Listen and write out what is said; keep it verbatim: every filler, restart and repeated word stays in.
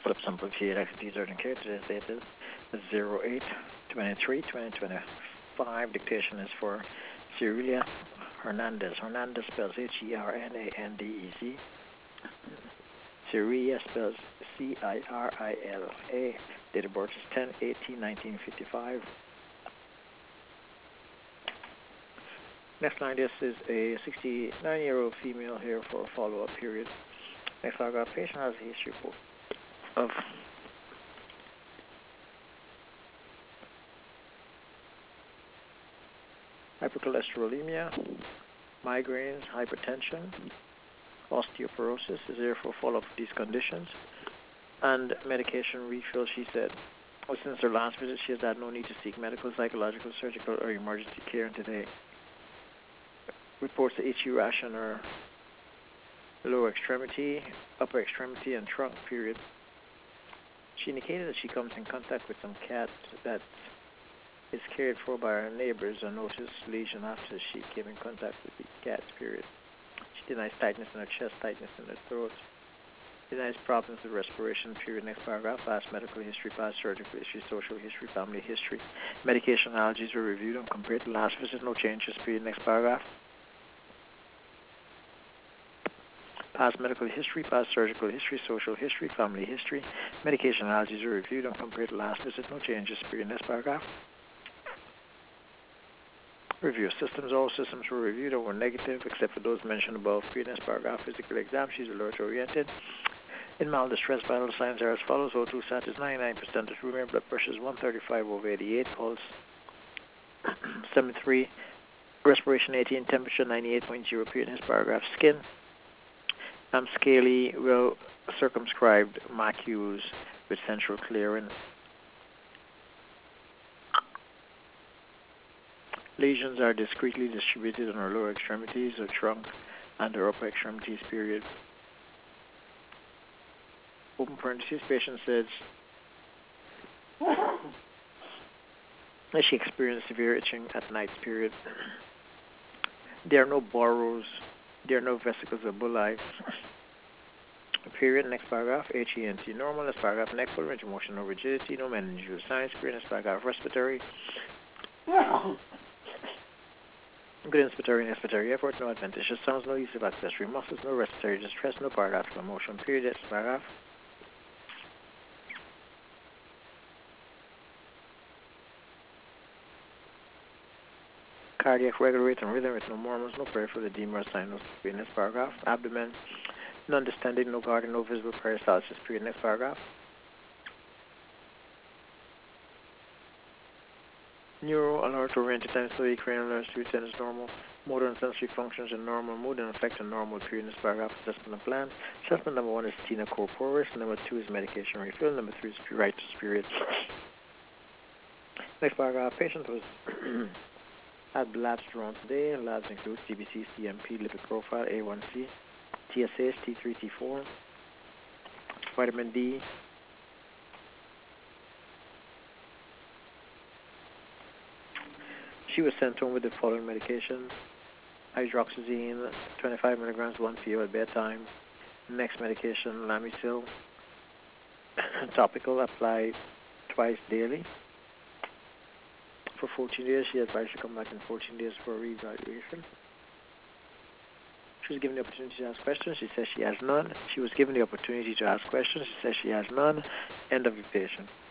Flip sample G eight X D urgent care. Today's date is zero eight twenty-three twenty twenty-five. Dictation is for Cirelia Hernandez. Hernandez spells H E R N A N D E Z. Cirelia spells C I R I L A. Date of birth is ten eighteen nineteen fifty-five. Next line, this is a sixty-nine-year-old female here for a follow-up period. Next paragraph, patient has a history of hypercholesterolemia, migraines, hypertension, osteoporosis is here for follow-up of these conditions, and medication refill, she said. Well, since her last visit, she has had no need to seek medical, psychological, surgical, or emergency care, and today reports the itchy rash on her lower extremity, upper extremity, and trunk, period. She indicated that she comes in contact with some cat that is cared for by her neighbors and noticed lesion after she came in contact with the cat, period. She denies tightness in her chest, tightness in her throat. Denies problems with respiration, period. Next paragraph, past medical history, past surgical history, social history, family history. Medication allergies were reviewed and compared to last visit, no changes, period. Next paragraph. Past medical history, past surgical history, social history, family history. Medication allergies were reviewed and compared to last visit, no changes, period. Next paragraph. Review of systems. All systems were reviewed and were negative except for those mentioned above. Period. Next paragraph. Physical exam. She's alert oriented. In mild distress, vital signs are as follows. O two sat is ninety-nine percent of room air. Blood pressure is one thirty-five over eighty-eight. Pulse seventy-three. Respiration eighteen. Temperature ninety-eight point zero. Period. Next paragraph. Skin. Um, scaly, well circumscribed macules with central clearing. Lesions are discretely distributed on her lower extremities, her trunk, and her upper extremities, period. Open parentheses, patient says that she experienced severe itching at night, period. There are no burrows, there are no vesicles or bulli, period. Next paragraph, H E N T normal. Next paragraph, neck full range of motion, no rigidity, no meningeal signs, period. Next paragraph, respiratory. Good inspiratory and expiratory effort, no adventitious sounds, no use of accessory muscles, no respiratory distress, no paragraphical motion, period. Next paragraph. Cardiac regular rate and rhythm with no murmurs, no peripheral edema or sinus, period. Next paragraph. Abdomen, no understanding, no guarding, no visible peristalsis, period. Next paragraph. Neuro alert oriented time study, cranial alert, three ten is normal. Motor and sensory functions are normal. Mood and affect are normal, period. Next paragraph. Assessment and plan. Assessment number one is Tina corporis. Number two is medication refill. Number three is right to period. Next paragraph. Patient was had labs drawn today. Labs include C B C, C M P, lipid profile, A one C, T S H, T three, T four, vitamin D. She was sent home with the following medications: hydroxyzine, twenty-five milligrams, one P O at bedtime. Next medication, Lamisil, topical, applied twice daily. For fourteen days, she advised to come back in fourteen days for a reevaluation. She was given the opportunity to ask questions. She says she has none. She was given the opportunity to ask questions. She says she has none. End of the patient.